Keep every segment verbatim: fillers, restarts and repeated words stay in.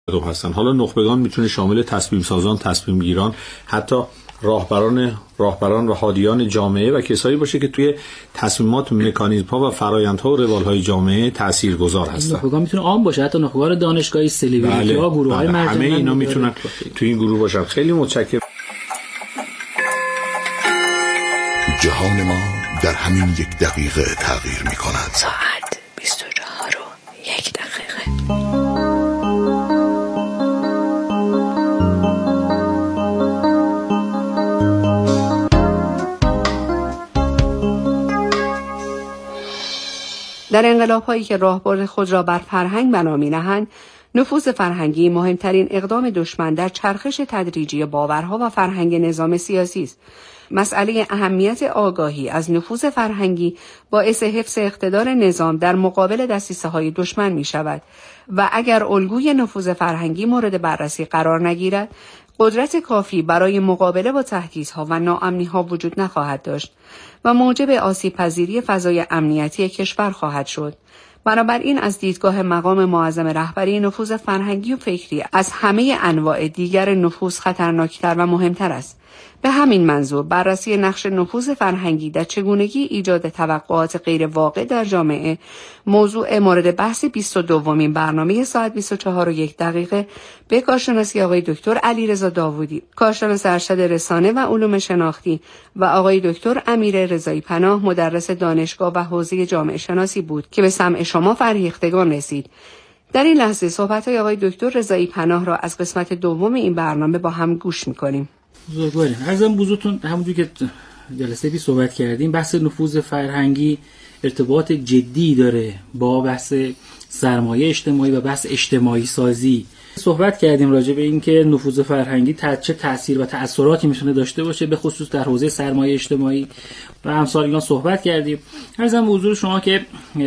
هستن. حالا نخبگان میتونه شامل تصمیم سازان، تصمیم گیران، حتی راهبران راهبران و هادیان جامعه و کسایی باشه که توی تصمیمات، مکانیزم‌ها و فرآیندها و روال‌های جامعه تاثیرگذار هستن. نخبگان میتونه عام باشه، حتی نخبگان دانشگاهی، سلبریتی‌ها، بله، گروه‌های بله. مرجعی، همه اینا میتونن توی این گروه باشن. خیلی متشکرم. جهان ما در همین یک دقیقه تغییر می‌کند. ساعت بیست و چهار و یک دقیقه. در انقلاب‌هایی که راهبر خود را بر فرهنگ بنا می‌نهند، نفوذ فرهنگی مهمترین اقدام دشمن در چرخش تدریجی باورها و فرهنگ نظام سیاسی است. مسئله اهمیت آگاهی از نفوذ فرهنگی باعث حفظ اقتدار نظام در مقابل دسیسه‌های دشمن می‌شود و اگر الگوی نفوذ فرهنگی مورد بررسی قرار نگیرد، قدرت کافی برای مقابله با تهدیدها و ناامنی‌ها وجود نخواهد داشت و موجب آسیب‌پذیری فضای امنیتی کشور خواهد شد. بنابراین از دیدگاه مقام معظم رهبری، نفوذ فرهنگی و فکری از همه انواع دیگر نفوذ خطرناکتر و مهمتر است. به همین منظور بررسی نقش نفوذ فرهنگی در چگونگی ایجاد توقعات غیر واقع در جامعه موضوع مورد بحث بیست و دومین برنامه ساعت بیست و چهار و یک دقیقه به کارشناسی آقای دکتر علیرضا داوودی، کارشناس ارشد رسانه و علوم شناختی، و آقای دکتر امیر رضایی پناه، مدرس دانشگاه و حوزه جامعه شناسی بود که به سمع شما فرهیختگان رسید. در این لحظه صحبت‌های آقای دکتر رضایی پناه را از قسمت دوم این برنامه با هم گوش می‌کنیم. بزرگواریم. عرضم بزرگتون همونجور که جلسه پیش صحبت کردیم، بحث نفوذ فرهنگی ارتباط جدی داره با بحث سرمایه اجتماعی و بحث اجتماعی سازی. صحبت کردیم راجع به این که نفوذ فرهنگی چه تأثیر و تأثیراتی میتونه داشته باشه، به خصوص در حوزه سرمایه اجتماعی و امثال اینا صحبت کردیم. عرضم به حضور شما که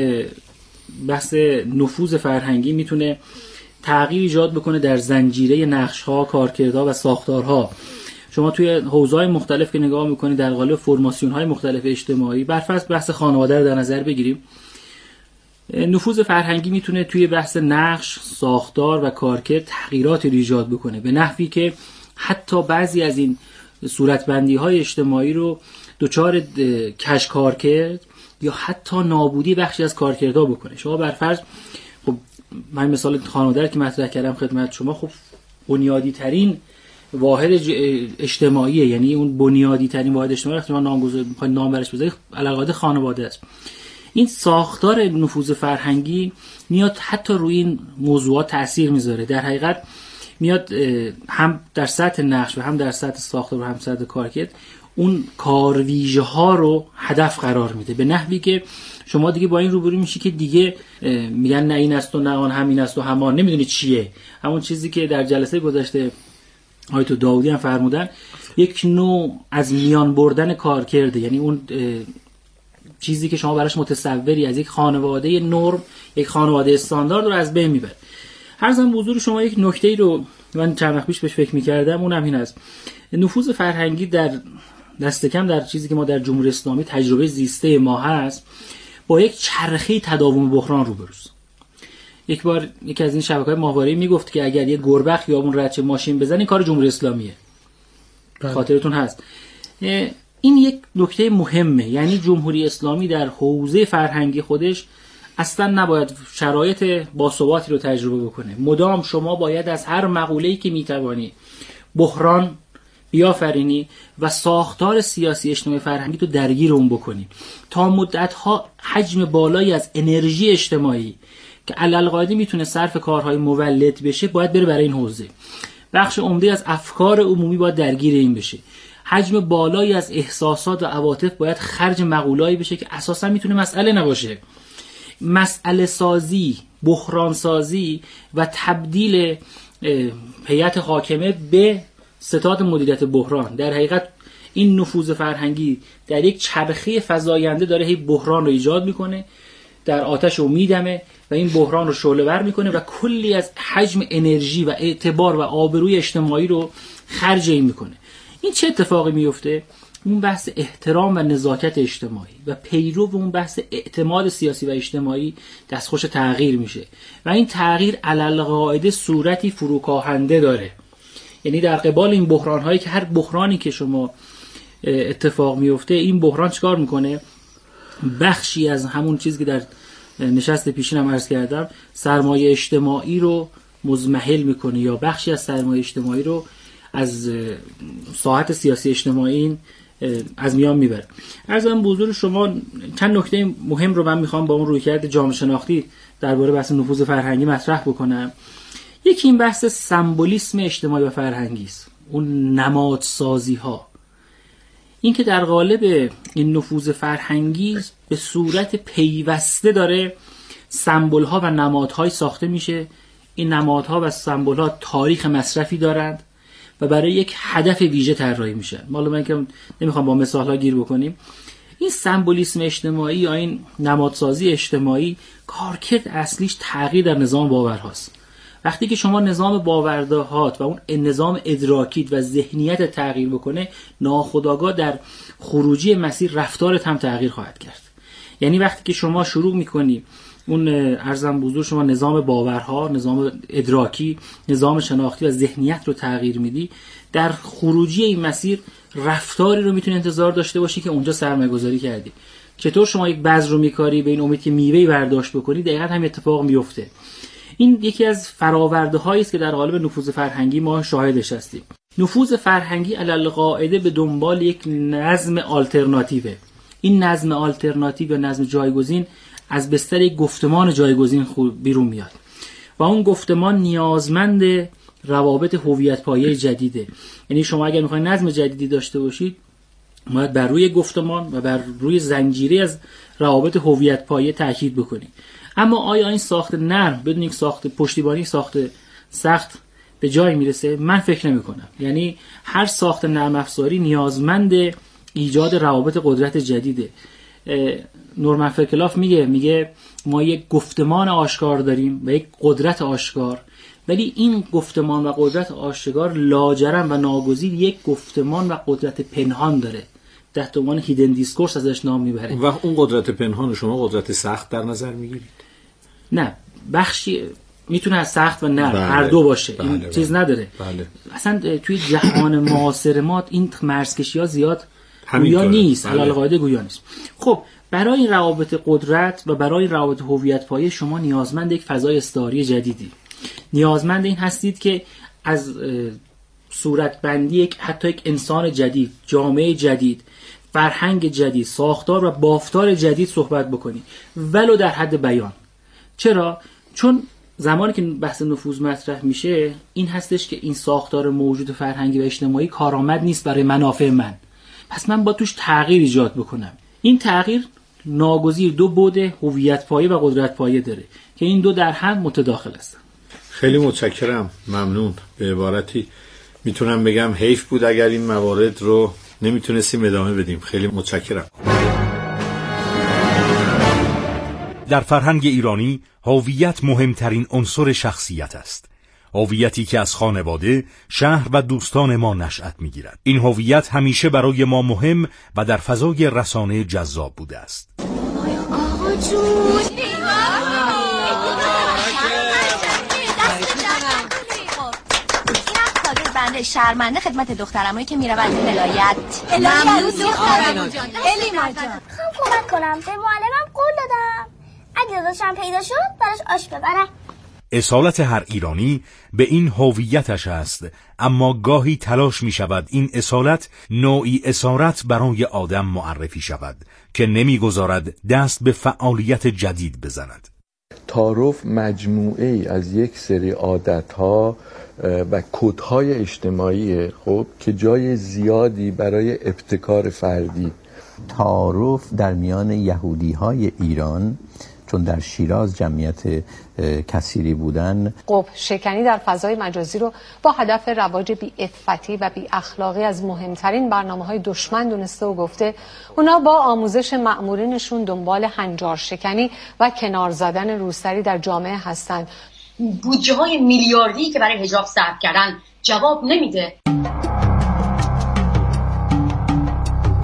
بحث نفوذ فرهنگی میتونه تغییر ایجاد بکنه در زنجیره نقش‌ها، کارکردها و ساختارها. شما توی حوزه‌های مختلف که نگاه می‌کنید، در قالب فرماسیون‌های مختلف اجتماعی، برفرض بحث خانواده رو در نظر بگیریم، نفوذ فرهنگی میتونه توی بحث نقش، ساختار و کارکرد تغییراتی رو ایجاد بکنه، به نحوی که حتی بعضی از این صورتبندی‌های اجتماعی رو دچار کج کارکرد یا حتی نابودی بخشی از کارکردها بکنه. شما برفرض، خب من مثال خانواده رو که مطرح کردم خدمت شما، خب بنیادی ترین واحد اجتماعیه، یعنی اون بنیادی ترین واحد اجتماعی وقتی ما نامگذاری می‌خوایم نام برش بذاریم علاقه خانواده است. این ساختار نفوذ فرهنگی میاد حتی روی این موضوعات تأثیر میذاره. در حقیقت میاد هم در سطح نقش و هم در سطح ساختار و هم سطح کارکرد اون کارویژه ها رو هدف قرار میده، به نحوی که شما دیگه با این روبرو میشی که دیگه میگن نه این است و نه آن، همین است و همان، نمیدونی چیه. همون چیزی که در جلسه گذشته آقای تو داوودی هم فرمودن، یک نوع از میان بردن کارکرده، یعنی اون چیزی که شما براش متصوری از یک خانواده نرم، یک خانواده استاندارد رو از بین میبره. هر زمان به حضور شما یک نکته‌ای رو من چند وقت پیش بهش فکر می‌کردم، اونم این است: نفوذ فرهنگی در دست کم در چیزی که ما در جمهوری اسلامی تجربه زیسته ما هست، با یک چرخه تداوم بحران روبروست. یک بار یکی از این شبکه‌های ماهواره‌ای میگفت که اگر یه گربه خیابون رد چه ماشین بزنی کار جمهوری اسلامیه. بله. خاطرتون هست. این یک نکته مهمه، یعنی جمهوری اسلامی در حوزه فرهنگی خودش اصلا نباید شرایط باثباتی رو تجربه بکنه. مدام شما باید از هر مقوله‌ای که میتوانی بحران بیافرینی و ساختار سیاسی اجتماعی فرهنگی تو درگیر اون بکنی تا مدت‌ها حجم بالایی از انرژی اجتماعی که علالقاعده میتونه صرف کارهای مولد بشه باید بره برای این حوزه. بخش عمده از افکار عمومی باید درگیر این بشه. حجم بالایی از احساسات و عواطف باید خرج مقوله‌ای بشه که اساسا میتونه مسئله نباشه. مسئله سازی، بحران سازی و تبدیل هیئت حاکمه به ستاد مدیریت بحران، در حقیقت این نفوذ فرهنگی در یک چرخه فزاینده داره هی بحران رو ایجاد میکنه، در آتش رو میدمه و این بحران رو شعله‌ور میکنه و کلی از حجم انرژی و اعتبار و آبروی اجتماعی رو خرج این میکنه. این چه اتفاقی میفته؟ اون بحث احترام و نزاکت اجتماعی و پیرو اون بحث اعتماد سیاسی و اجتماعی دستخوش تغییر میشه و این تغییر علالقاعده صورتی فروکاهنده داره. یعنی در قبال این بحران هایی که هر بحرانی که شما اتفاق میفته، این بحران چیکار میکنه؟ بخشی از همون چیزی که در نشست پیشینم عرض کردم، سرمایه اجتماعی رو مزمحل میکنه یا بخشی از سرمایه اجتماعی رو از ساحت سیاسی اجتماعی از میان میبره. عرضم به حضور شما چند نکته مهم رو من میخوام با اون رویکرد جامعه شناختی درباره بحث نفوذ فرهنگی مطرح بکنم. یکی این بحث سمبولیسم اجتماعی و فرهنگی است، اون نمادسازی ها. این که در قالب این نفوذ فرهنگی به صورت پیوسته داره سمبل ها و نمادهای ساخته میشه. این نمادها و سمبل ها تاریخ مصرفی دارند و برای یک هدف ویژه طراحی میشن. حالا من که نمیخوام با مثال ها گیر بکنیم، این سمبولیسم اجتماعی یا این نمادسازی اجتماعی کارکرد اصلیش تغییر در نظام باورهاست. وقتی که شما نظام باوردهات و اون نظام ادراکیت و ذهنیت تغییر بکنه، ناخودآگاه در خروجی مسیر رفتارت هم تغییر خواهد کرد. یعنی وقتی که شما شروع میکنی اون ارزم بزرگ شما نظام باورها، نظام ادراکی، نظام شناختی و ذهنیت رو تغییر میدی، در خروجی این مسیر رفتاری رو میتونی انتظار داشته باشی که اونجا سرمایه گذاری کردی. چطور شما یک بذر رو میکاری به این امید که میوه‌ای برداشت بکنی، دقیقاً هم اتفاق میفته. این یکی از فراورده هایی است که در قالب نفوذ فرهنگی ما شاهدش هستیم. نفوذ فرهنگی علالقاعده به دنبال یک نظم آلترناتیوه. این نظم آلترناتیو یا نظم جایگزین از بستر یک گفتمان جایگزین بیرون میاد و اون گفتمان نیازمند روابط هویت پایه جدیده. یعنی شما اگر میخواید نظم جدیدی داشته باشید، باید بر روی گفتمان و بر روی زنجیره از روابط هویت پایه تاکید بکنید. اما آیا این ساخت نرم بدون یک ساخت پشتیبانی ساخت سخت به جای میرسه؟ من فکر نمی کنم. یعنی هر ساخت نرم افزاری نیازمند ایجاد روابط قدرت جدیده. نورمن فرکلاف میگه میگه ما یک گفتمان آشکار داریم و یک قدرت آشکار، ولی این گفتمان و قدرت آشکار لاجرم و ناگزیر یک گفتمان و قدرت پنهان داره، تحت عنوان هیدن دیسکورس ازش نام میبره. و اون قدرت پنهان شما قدرت سخت در نظر میگیرید؟ نه، بخشی میتونه از سخت و نرم بله. هر دو باشه. بله. این بله. چیز نداره. بله. اصلا توی جهان معاصر ما این مرزکشی ها زیاد گویا نیست. بله. علالقاعده گویا نیست. خب برای این روابط قدرت و برای روابط هویت پایه شما نیازمند یک فضای استعاری جدیدی، نیازمند این هستید که از صورتبندی یک حتی یک انسان جدید، جامعه جدید، فرهنگ جدید، ساختار و بافتار جدید صحبت بکنید، ولو در حد بیان. چرا؟ چون زمانی که بحث نفوذ مطرح میشه این هستش که این ساختار موجود فرهنگی و اجتماعی کارآمد نیست برای منافع من، پس من با توش تغییر ایجاد بکنم. این تغییر ناگزیر دو بعد هویت پایه و قدرت پایه داره که این دو در هم متداخل هستن. خیلی متشکرم، ممنون. به عبارتی میتونم بگم حیف بود اگر این موارد رو نمیتونستیم ادامه بدیم. خیلی متشکرم. در فرهنگ ایرانی هویت مهمترین عنصر شخصیت است. هویتی که از خانواده، شهر و دوستان ما نشأت می‌گیرد. این هویت همیشه برای ما مهم و در فضای رسانه جذاب بوده است. آقا جون بنده شرمنده خدمت دخترمایی که میرود ولایت. ممنون دخترم جان. الیما جان. خواهم کمک کنم. به معلمم قول دادم اگه داداشم پیدا شد براش آش ببرم. اصالت هر ایرانی به این هویتش است، اما گاهی تلاش می شود این اصالت نوعی اسارت برای آدم معرفی شود که نمی گذارد دست به فعالیت جدید بزند. تعارف مجموعه ای از یک سری عادت‌ها و کدهای اجتماعی خب که جای زیادی برای ابتکار فردی. تعارف در میان یهودی‌های ایران، چون در شیراز جمعیت کثیری بودن، قبح شکنی در فضای مجازی رو با هدف رواج بی‌عفتی و بی‌اخلاقی از مهمترین برنامه‌های دشمن دونسته و گفته اونا با آموزش مأمورینشون دنبال هنجار شکنی و کنار زدن روسری در جامعه هستند. بودجه های میلیاردی که برای حجاب صرف کردن جواب نمیده.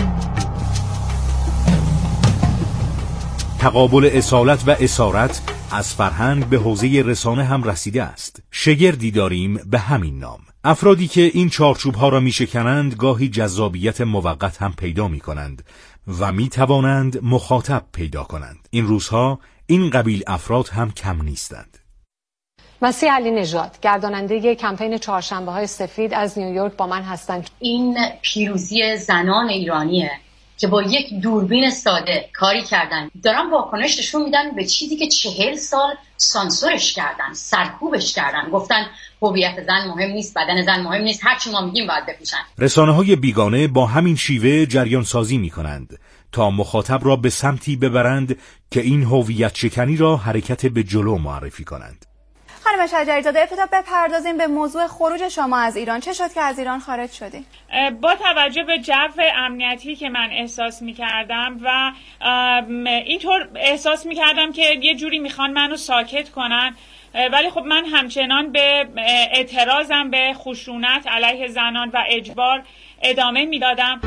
تقابل اصالت و اسارت از فرهنگ به حوزه رسانه هم رسیده است. شگردی داریم به همین نام. افرادی که این چارچوب ها را می شکنند گاهی جذابیت موقت هم پیدا می کنند و می توانند مخاطب پیدا کنند. این روزها این قبیل افراد هم کم نیستند. مسیح علی نژاد، گرداننده کمپین چهارشنبه های سفید از نیویورک با من هستند. این پیروزی زنان ایرانیه که با یک دوربین ساده کاری کردن، دارن واکنش نشون میدن به چیزی که چهل سال سانسورش کردن، سرکوبش کردن، گفتن هویت زن مهم نیست، بدن زن مهم نیست، هر چی ما میگیم باید بپوشن. رسانه‌های بیگانه با همین شیوه جریان سازی میکنند تا مخاطب را به سمتی ببرند که این هویت شکنی را حرکت به جلو معرفی کنند. خانم شجری‌زاده، ابتدا بپردازیم به موضوع خروج شما از ایران. چه شد که از ایران خارج شدی؟ با توجه به جو امنیتی که من احساس می‌کردم و اینطور احساس می‌کردم که یه جوری می‌خوان منو ساکت کنن، ولی خب من همچنان به اعتراضم به خشونت علیه زنان و اجبار ادامه میدادم.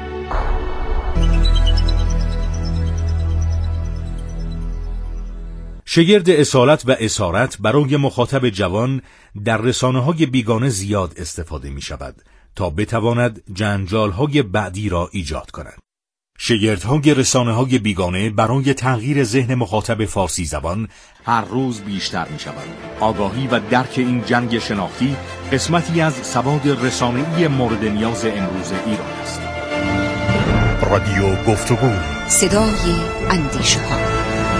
شگرد اصالت و اسارت برای مخاطب جوان در رسانه‌های بیگانه زیاد استفاده می شود تا بتواند جنجال‌های بعدی را ایجاد کند. شگردهای رسانه‌های بیگانه برای تغییر ذهن مخاطب فارسی زبان هر روز بیشتر می شود. آگاهی و درک این جنگ شناختی قسمتی از سواد رسانه‌ای مورد نیاز امروز ایران است. رادیو گفتگو، صدای اندیشه‌ها.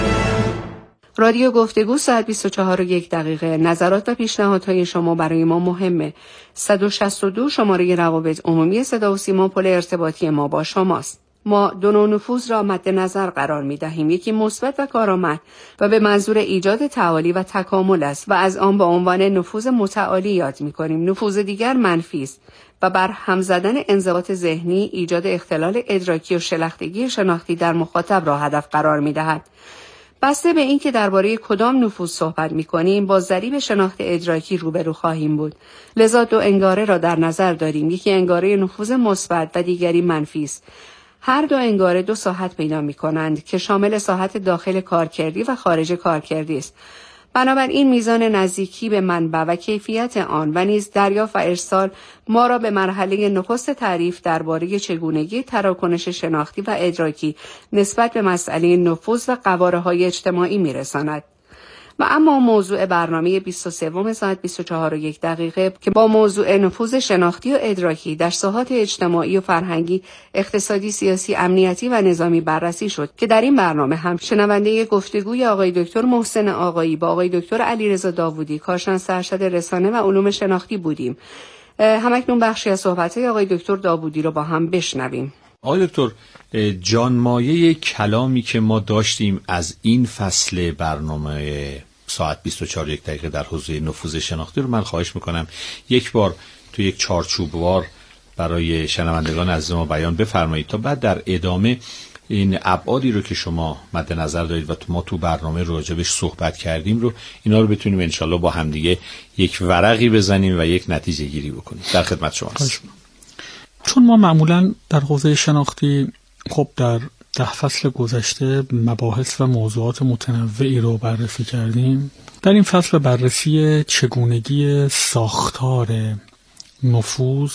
رادیو گفتگو ساعت بیست و چهار و یک دقیقه. نظرات و پیشنهادهای شما برای ما مهمه. صد و شصت و دو شماره روابط عمومی صدا و سیما پل ارتباطی ما با شماست. ما دو نوع نفوذ را مد نظر قرار می دهیم. یکی مثبت و کارآمد و به منظور ایجاد تعالی و تکامل است و از آن به عنوان نفوذ متعالی یاد می کنیم. نفوذ دیگر منفی است و بر هم زدن انضباط ذهنی، ایجاد اختلال ادراکی و شلختگی شناختی در مخاطب را هدف قرار می دهد. بسته به این که درباره کدام نفوذ صحبت می‌کنیم با ضریب شناخت ادراکی روبرو خواهیم بود. لذا دو انگاره را در نظر داریم. یکی انگاره نفوذ مثبت و دیگری منفی است. هر دو انگاره دو ساحت پیدا می‌کنند که شامل ساحت داخل کارکردی و خارج کارکردی است. بنابراین میزان نزدیکی به منبع و کیفیت آن و نیز دریافت و ارسال ما را به مرحله نخست تعریف درباره چگونگی تراکنش شناختی و ادراکی نسبت به مسئله نفوذ و قواره‌های اجتماعی میرساند. و اما موضوع برنامه بیست و سه ساعت بیست و چهار و یک دقیقه که با موضوع نفوذ شناختی و ادراکی در ساحات اجتماعی و فرهنگی، اقتصادی، سیاسی، امنیتی و نظامی بررسی شد که در این برنامه هم شنونده گفتگوی آقای دکتر محسن آقایی با آقای دکتر علیرضا داوودی، کارشناس ارشد رسانه و علوم شناختی بودیم. همکنون بخشی از صحبت‌های آقای دکتر داوودی رو با هم بشنویم. آقای دکتر، جانمایه کلامی که ما داشتیم از این فصل برنامه ساعت بیست و چهار و یک دقیقه در حوزه نفوذ شناختی رو من خواهش میکنم یک بار تو یک چارچوبوار برای شنوندگان عزیز ما بیان بفرمایید تا بعد در ادامه این ابعادی رو که شما مد نظر دارید و ما تو برنامه راجبش صحبت کردیم رو اینا رو بتونیم انشالله با همدیگه یک ورقی بزنیم و یک نتیجه گیری بکنیم. در خدمت شما هستم. چون ما معمولا در حوزه شناختی خب در ده فصل گذشته مباحث و موضوعات متنوعی رو بررسی کردیم، در این فصل بررسی چگونگی ساختار نفوذ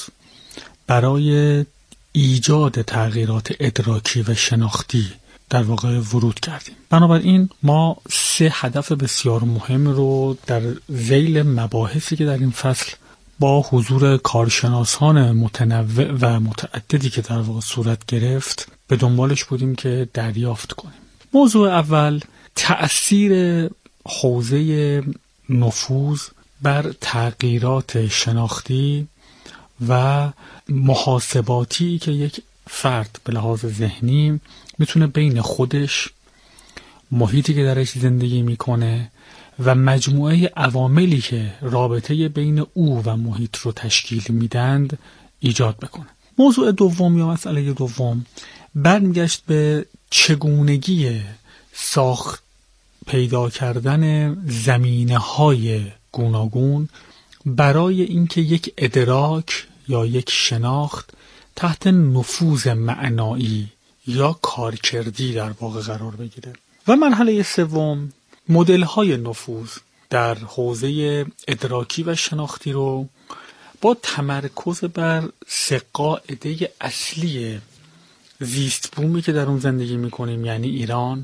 برای ایجاد تغییرات ادراکی و شناختی در واقع ورود کردیم. بنابراین ما سه هدف بسیار مهم رو در ذیل مباحثی که در این فصل با حضور کارشناسان متنوع و متعددی که در واقع صورت گرفت به دنبالش بودیم که دریافت کنیم. موضوع اول تأثیر حوزه نفوذ بر تغییرات شناختی و محاسباتی که یک فرد به لحاظ ذهنی میتونه بین خودش، محیطی که درش زندگی میکنه و مجموعه عواملی که رابطه بین او و محیط رو تشکیل میدند ایجاد بکنه. موضوع دوم یا مسئله دوم برمیگشت به چگونگی ساخت پیدا کردن زمینه‌های گوناگون برای اینکه یک ادراک یا یک شناخت تحت نفوذ معنایی یا کارکردی در واقع قرار بگیره. و مرحله سوم مدل‌های نفوذ در حوزه ادراکی و شناختی رو با تمرکز بر سه قاعده اصلی زیست بومی که در اون زندگی میکنیم، یعنی ایران،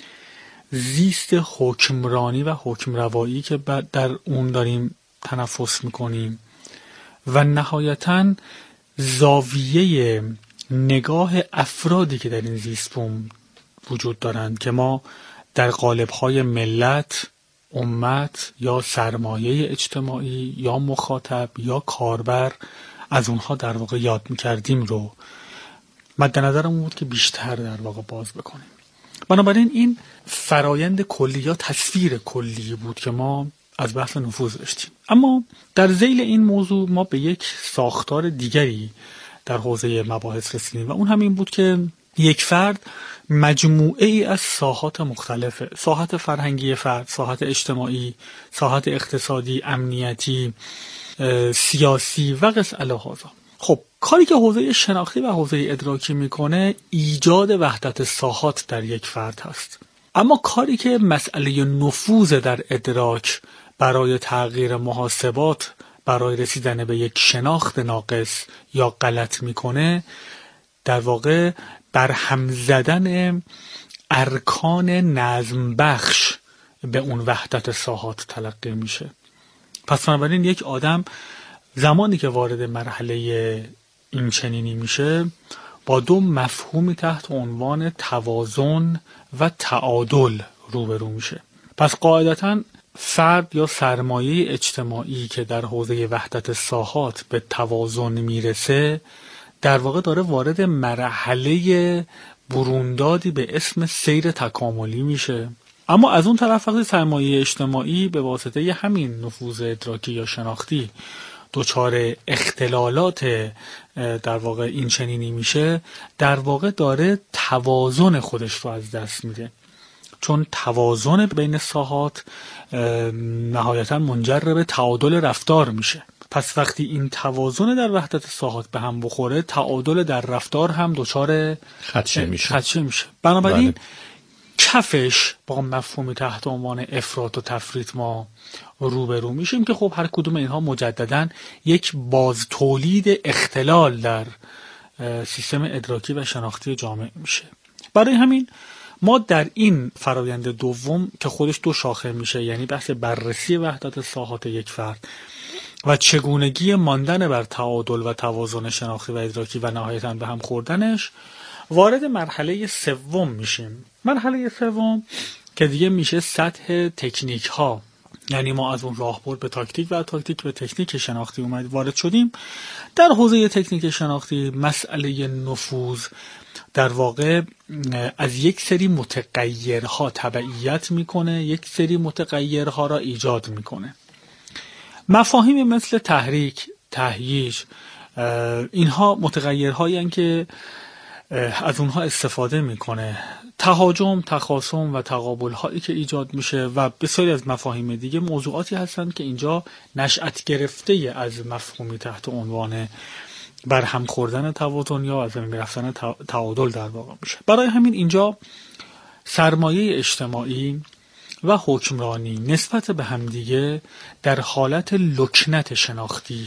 زیست حکمرانی و حکمروایی که در اون داریم تنفس میکنیم و نهایتاً زاویه نگاه افرادی که در این زیست بوم وجود دارند که ما در قالب‌های ملت، امت یا سرمایه اجتماعی یا مخاطب یا کاربر از اونها در واقع یاد میکردیم رو مد نظرمون بود که بیشتر در واقع باز بکنیم. بنابراین این فرایند کلی یا تصویر کلی بود که ما از بحث نفوذ داشتیم. اما در ذیل این موضوع ما به یک ساختار دیگری در حوزه مباحث رسیدیم و اون همین بود که یک فرد مجموعه ای از ساحات مختلفه، ساحت فرهنگی فرد، ساحت اجتماعی، ساحت اقتصادی، امنیتی، سیاسی و قس الهذا. خب کاری که حوزه شناختی و حوزه ادراکی میکنه ایجاد وحدت ساحات در یک فرد هست، اما کاری که مسئله نفوذ در ادراک برای تغییر محاسبات، برای رسیدن به یک شناخت ناقص یا غلط میکنه، در واقع برهم زدن ارکان نظم بخش به اون وحدت ساحات تلقی میشه. پس بنابراین یک آدم زمانی که وارد مرحله این چنینی میشه با دو مفهومی تحت عنوان توازن و تعادل روبرو میشه. پس قاعدتاً فرد یا سرمایه اجتماعی که در حوزه وحدت ساحات به توازن میرسه در واقع داره وارد مرحله بروندادی به اسم سیر تکاملی میشه. اما از اون طرف وقتی سرمایه اجتماعی به واسطه همین نفوذ ادراکی یا شناختی دچار اختلالات در واقع این چنینی میشه، در واقع داره توازن خودش رو از دست میده، چون توازن بین ساحات نهایتا منجر به تعادل رفتار میشه. پس وقتی این توازن در وحدت ساحات به هم بخوره، تعادل در رفتار هم دچار خدشه میشه. خدشه میشه. بنابراین بله. کفش با مفهومی تحت عنوان افراط و تفریط ما روبرو میشیم که خب هر کدوم اینها مجدداً یک باز تولید اختلال در سیستم ادراکی و شناختی جامعه میشه. برای همین ما در این فرایند دوم که خودش دو شاخه میشه، یعنی بحث بررسی وحدت ساحات یک فرد و چگونگی ماندن بر تعادل و توازن شناختی و ادراکی و نهایتاً به هم خوردنش، وارد مرحله سوم میشیم. مرحله سوم که دیگه میشه سطح تکنیک ها، یعنی ما از اون راهبرد به تاکتیک و تاکتیک به تکنیک شناختی اومد وارد شدیم. در حوزه تکنیک شناختی مسئله نفوذ در واقع از یک سری متغیرها تبعیت میکنه، یک سری متغیرها را ایجاد میکنه. مفاهیم مثل تحریک، تهییج، اینها متغیرهایی هستند که از اونها استفاده میکنه. تهاجم، تخاصم و تقابل هایی که ایجاد میشه و بسیاری از مفاهیم دیگه موضوعاتی هستند که اینجا نشأت گرفته از مفهومی تحت عنوان برهم خوردن توازن یا از بین رفتن تعادل در واقع میشه. برای همین اینجا سرمایه اجتماعی و حکمرانی نسبت به همدیگه در حالت لکنت شناختی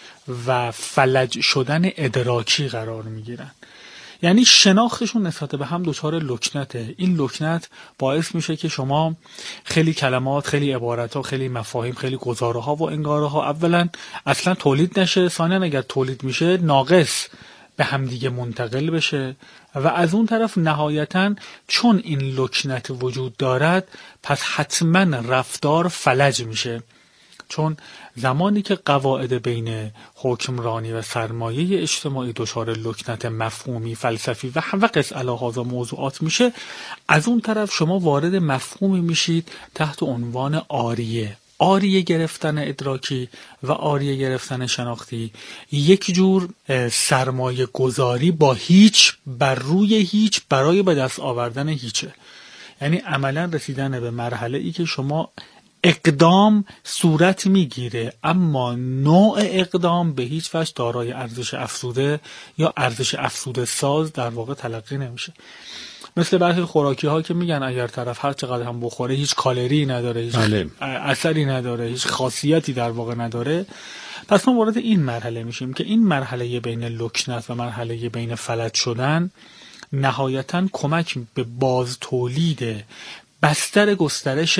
و فلج شدن ادراکی قرار میگیرن. یعنی شناختشون نسبت به هم دچار لکنته. این لکنت باعث میشه که شما خیلی کلمات، خیلی عبارتها، خیلی مفاهیم، خیلی گزاره ها و انگاره ها اولا اصلا تولید نشه، ثانیا اگر تولید میشه ناقص به همدیگه منتقل بشه و از اون طرف نهایتاً چون این لکنت وجود دارد پس حتما رفتار فلج میشه، چون زمانی که قواعد بین حکمرانی و سرمایه اجتماعی دچار لکنت مفهومی، فلسفی و هم قص الهذا موضوعات میشه، از اون طرف شما وارد مفهومی میشید تحت عنوان آریه. آریه گرفتن ادراکی و آریه گرفتن شناختی یک جور سرمایه گذاری با هیچ بر روی هیچ برای به دست آوردن هیچه. یعنی عملا رسیدن به مرحله ای که شما اقدام صورت میگیره، اما نوع اقدام به هیچ وجه دارای ارزش افزوده یا ارزش افزوده ساز در واقع تلقی نمیشه. مثل برخی خوراکی ها که میگن اگر طرف هر چقدر هم بخوره هیچ کالری نداره، هیچ بله. اثری نداره، هیچ خاصیتی در واقع نداره. پس ما وارد این مرحله میشیم که این مرحله بین لکنت و مرحله بین فلج شدن نهایتاً کمک به باز تولید بستر گسترش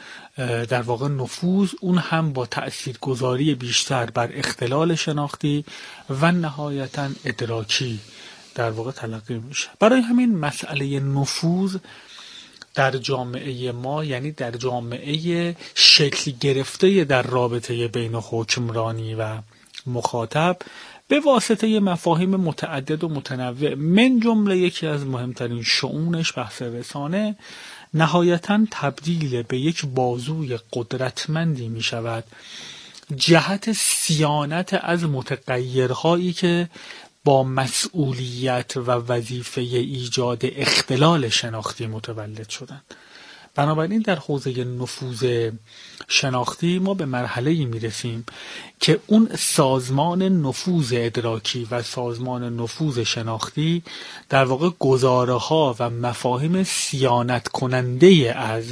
در واقع نفوذ، اون هم با تأثیرگذاری بیشتر بر اختلال شناختی و نهایتاً ادراکی در واقع تلقی میشه. برای همین مسئله نفوذ در جامعه ما، یعنی در جامعه شکل گرفته در رابطه بین حکمرانی و مخاطب، به واسطه مفاهیم متعدد و متنوع، من جمله یکی از مهمترین شؤونش بحث رسانه، نهایتاً تبدیل به یک بازوی قدرتمندی می شود جهت صیانت از متغیرهایی که با مسئولیت و وظیفه ایجاد اختلال شناختی متولد شدند. بنابراین در حوزه نفوذ شناختی ما به مرحله‌ای میرسیم که اون سازمان نفوذ ادراکی و سازمان نفوذ شناختی در واقع گزاره‌ها و مفاهیم صیانت کننده از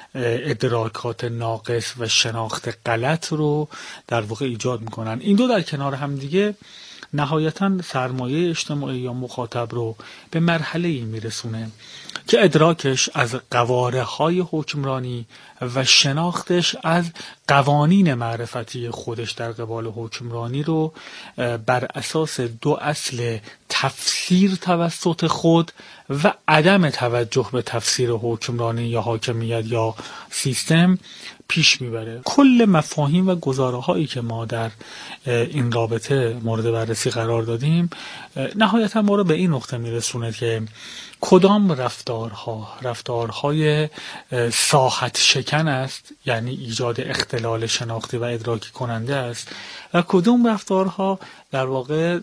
ادراکات ناقص و شناخت غلط رو در واقع ایجاد میکنن. این دو در کنار هم دیگه نهایتاً سرمایه اجتماعی یا مخاطب رو به مرحله‌ای میرسونه که ادراکش از قواره های حکمرانی و شناختش از قوانین معرفتی خودش در قبال حکمرانی رو بر اساس دو اصل تفسیر توسط خود و عدم توجه به تفسیر حکمرانی یا حاکمیت یا سیستم پیش میبره. کل مفاهیم و گزاره هایی که ما در این رابطه مورد بررسی قرار دادیم نهایتا ما رو به این نقطه میرسونه که کدام رفتارها رفتارهای ساحت شکن است، یعنی ایجاد اختلال شناختی و ادراکی کننده است، و کدام رفتارها در واقع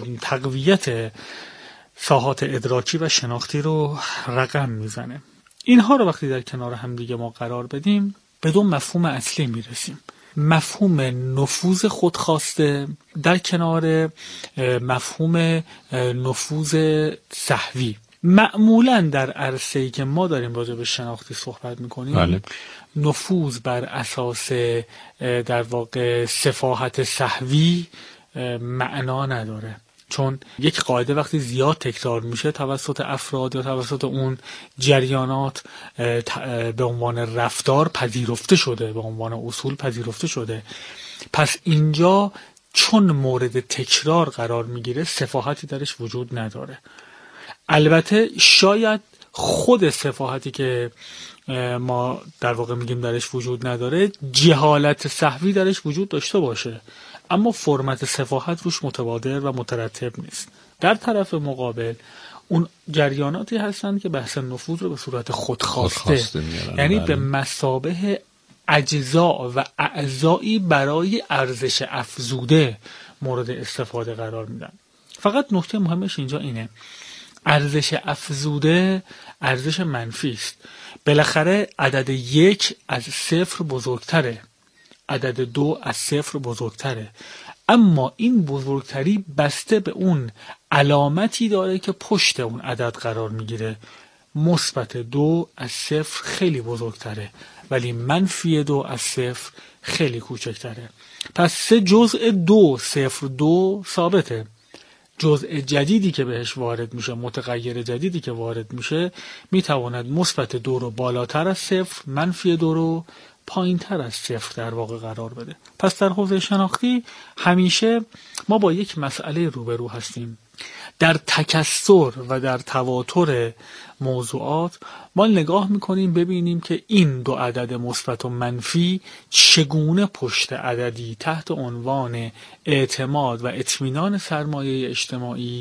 تقویت ساحات ادراکی و شناختی رو رقم میزنه. اینها رو وقتی در کنار هم دیگه ما قرار بدیم به دو مفهوم اصلی میرسیم: مفهوم نفوذ خودخواسته در کنار مفهوم نفوذ سهوی. معمولا در عرصه‌ای که ما داریم راجع به شناختی صحبت میکنیم بله. نفوذ بر اساس در واقع سفاهت سهوی معنا نداره، چون یک قاعده وقتی زیاد تکرار میشه توسط افراد یا توسط اون جریانات به عنوان رفتار پذیرفته شده، به عنوان اصول پذیرفته شده. پس اینجا چون مورد تکرار قرار میگیره سفاهتی درش وجود نداره. البته شاید خود سفاهتی که ما در واقع میگیم درش وجود نداره جهالت سهوی درش وجود داشته باشه، اما فرمت سفاهت روش متبادر و مترتب نیست. در طرف مقابل اون جریاناتی هستند که بحث نفوذ رو به صورت خودخواسته, خودخواسته یعنی بله. به مثابه اجزا و اعضایی برای ارزش افزوده مورد استفاده قرار میدن. فقط نکته مهمش اینجا اینه: ارزش افزوده ارزش منفی است. بالاخره عدد یک از صفر بزرگتره، عدد دو از صفر بزرگتره، اما این بزرگتری بسته به اون علامتی داره که پشت اون عدد قرار میگیره. مثبت دو از صفر خیلی بزرگتره ولی منفی دو از صفر خیلی کوچکتره. پس سه جزء دو صفر دو ثابته. جزء جدیدی که بهش وارد میشه، متغیر جدیدی که وارد میشه، میتواند مثبت دو رو بالاتر از صفر، منفی دو رو پایین تر از صفر در واقع قرار بده. پس در حوزه شناختی همیشه ما با یک مسئله روبرو هستیم. در تکثر و در تواتر موضوعات ما نگاه میکنیم ببینیم که این دو عدد مثبت و منفی چگونه پشت عددی تحت عنوان اعتماد و اطمینان سرمایه اجتماعی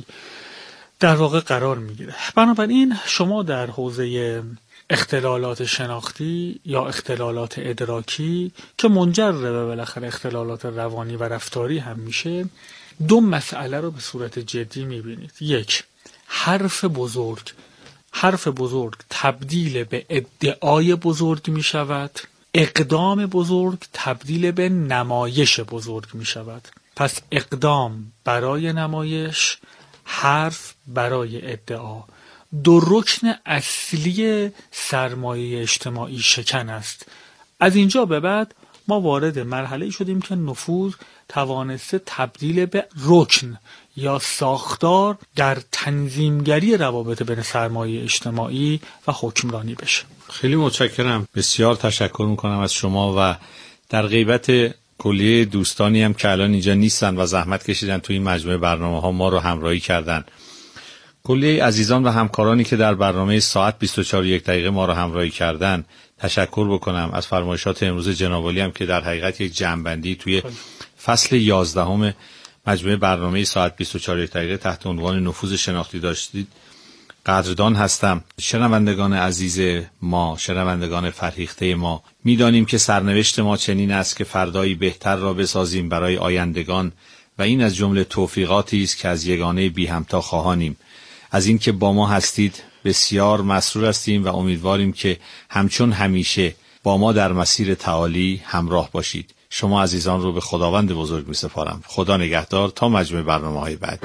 در واقع قرار میگیره. بنابراین شما در حوزه اختلالات شناختی یا اختلالات ادراکی که منجر به بالاخره اختلالات روانی و رفتاری هم میشه، دو مسئله رو به صورت جدی میبینید. یک، حرف بزرگ حرف بزرگ تبدیل به ادعای بزرگ میشود. اقدام بزرگ تبدیل به نمایش بزرگ می شود. پس اقدام برای نمایش، حرف برای ادعا، دو رکن اصلی سرمایه اجتماعی شکن است. از اینجا به بعد ما وارد مرحله شدیم که نفوذ توانسته تبدیل به رکن یا ساختار در تنظیمگری روابط بین سرمایه اجتماعی و حکمرانی بشه. خیلی متشکرم، بسیار تشکر میکنم از شما و در غیبت کلیه دوستانی هم که الان اینجا نیستن و زحمت کشیدن توی این مجموعه برنامه ها ما رو همراهی کردن. کلیه عزیزان و همکارانی که در برنامه ساعت بیست و چهار و یک دقیقه ما رو همراهی کردن تشکر بکنم. از فرمایشات امروز جناب عالی هم که در حقیقت یک جمع‌بندی توی فصل یازدهم مجموعه برنامه ساعت بیست و چهار و یک دقیقه تحت عنوان نفوذ شناختی داشتید قدردان هستم. شنوندگان عزیز ما، شنوندگان فرهیخته ما، میدانیم که سرنوشت ما چنین است که فردایی بهتر را بسازیم برای آیندگان و این از جمله توفیقاتی است که از یگانه بی همتا خواهانیم. از این که با ما هستید بسیار مسرور هستیم و امیدواریم که همچون همیشه با ما در مسیر تعالی همراه باشید. شما عزیزان رو به خداوند بزرگ می سپارم. خدا نگهدار تا مجموعه برنامه های بعد.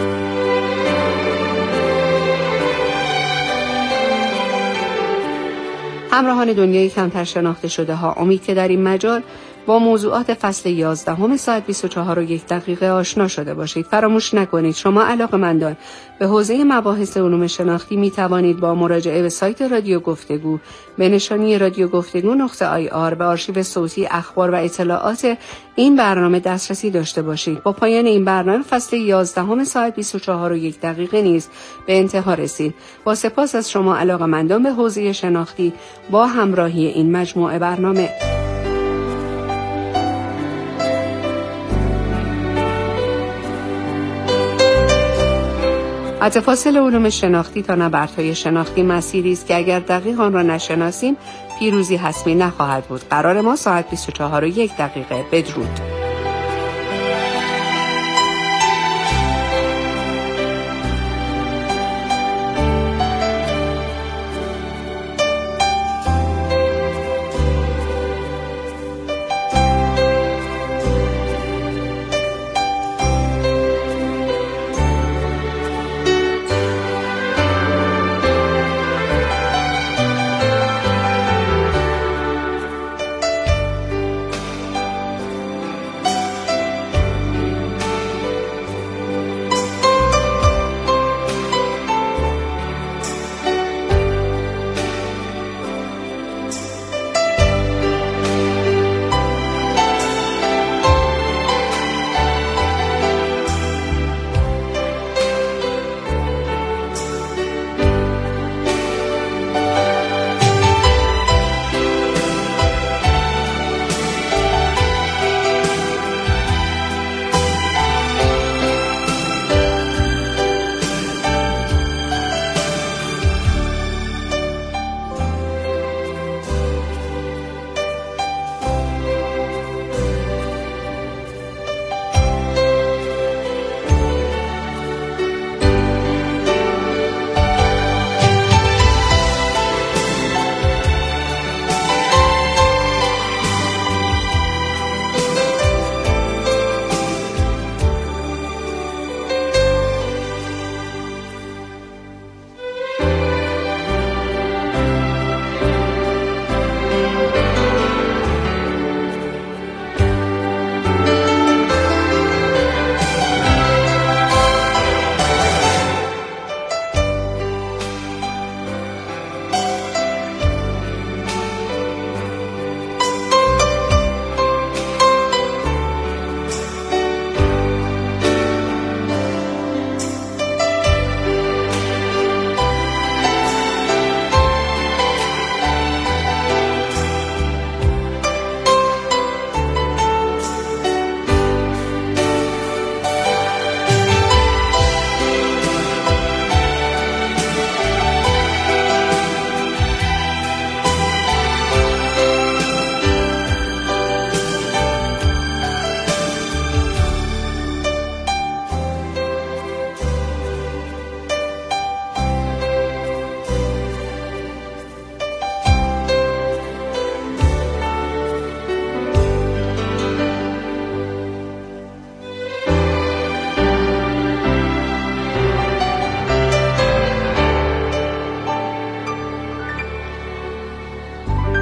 همراهان دنیای کمتر شناخته شده ها، امید که در این مجال با موضوعات فصل یازدهم ساعت بیست و چهار و یک دقیقه آشنا شده باشید. فراموش نکنید شما علاقه‌مندان به حوزه مباحث علوم شناختی می توانید با مراجعه به سایت رادیو گفتگو به نشانی رادیو گفتگو نقطه آی آر به آرشیو صوتی اخبار و اطلاعات این برنامه دسترسی داشته باشید. با پایان این برنامه فصل یازدهم ساعت بیست و چهار و یک دقیقه نیز به انتها رسید. با سپاس از شما علاقه‌مندان به حوزه شناختی با همراهی این مجموعه برنامه. از فاصل علوم شناختی تا نبردهای شناختی مسیری است که اگر دقیق آن را نشناسیم پیروزی حتمی نخواهد بود. قرار ما ساعت بیست و چهار و یک دقیقه. بدرود.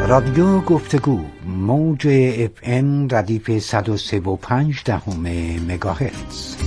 رادیو گفتگو موج اف ام ردیف صد و سه و پنج دهم مگاهرتز.